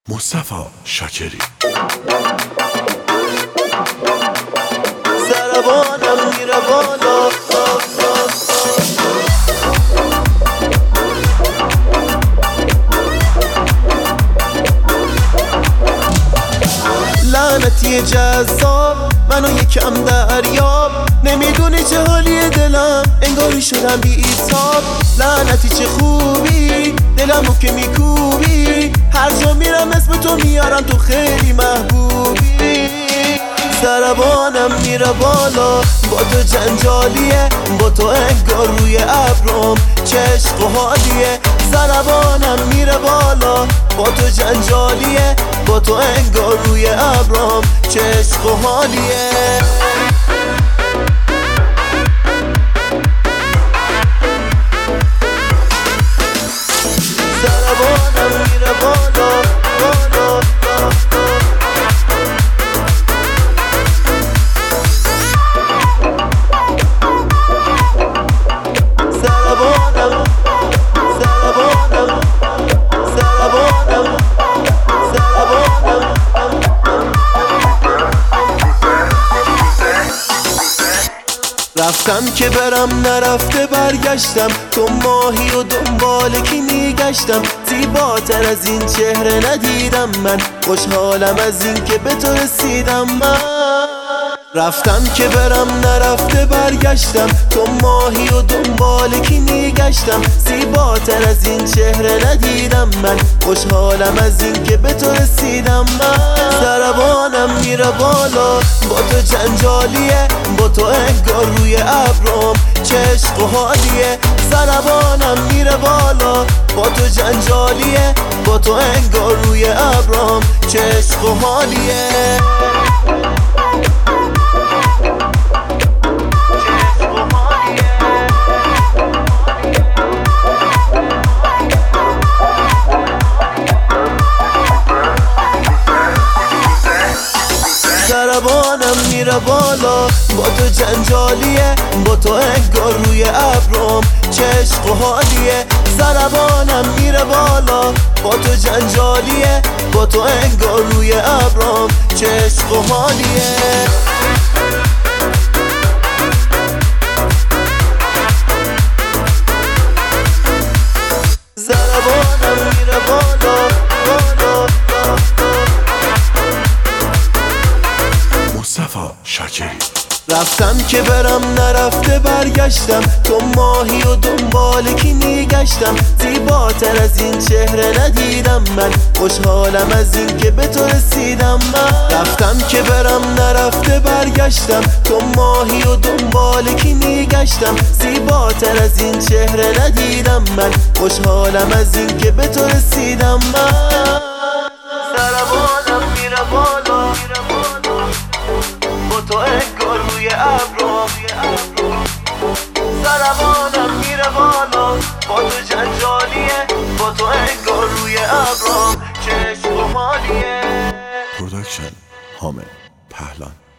مصطفی شاکری سربانم میره بالا لعنتی جذاب منو یکم دریاب، نمیدونی چه حالی دلم، انگاری شدم بی ایثار. لعنتی چه خوبی دلمو که میکوبی، هر جا میرم اسم تو میارم، تو خیلی محبوبی. سربانم میره بالا، با تو جنجالیه، با تو انگار روی ابرم چه عشق و حالیه. سربانم میره بالا، با تو جنجالیه، با تو انگار روی ابرم چه عشق و حالیه. سربانم میره بالا بالا سربانم سربانم سربانم سربانم. رفتم که برم نرفته برگشتم، تو ماهی و دنبال کی میگشتم. زیباتر از این چهره ندیدم من، خوشحالم از این که به تو رسیدم من. رفتم که برم نرفته برگشتم، تو ماهی و دنبال کی میگشتم. زیباتر از این چهره ندیدم من، خوشحالم از این که به تو رسیدم من. سربانم میره بالا، با تو جنجالیه، با تو انگار روی ابرم چه عشق و حالیه. سربانم میره بالا، با تو جنجالیه، با تو انگار روی ابرم چه عشق و حالیه. سربانم میره بالا، با تو جنجالیه، با تو انگار روی ابرم چه عشق و حالیه. سربانم میره بالا، با تو جنجالیه، با تو انگار روی ابرم چه عشق و حالیه. سربانم میره بالا بالا مصطفی شاکری. رفتم که برم نرفته برگشتم، تو ماهی و دنبال کی میگشتم. زیباتر از این چهره ندیدم من، خوشحالم از این که به تو رسیدم من. رفتم که برم نرفته برگشتم، تو ماهی و دنبال کی میگشتم. زیباتر از این چهره ندیدم من، خوشحالم از این که به تو رسیدم من. سربانم میره بالا، با تو انگار روی ابرم. سربانم میره بالا، با تو جنجالیه، با تو انگار روی ابرم چه عشق و حالیه. پروداکشن حامد پهلان.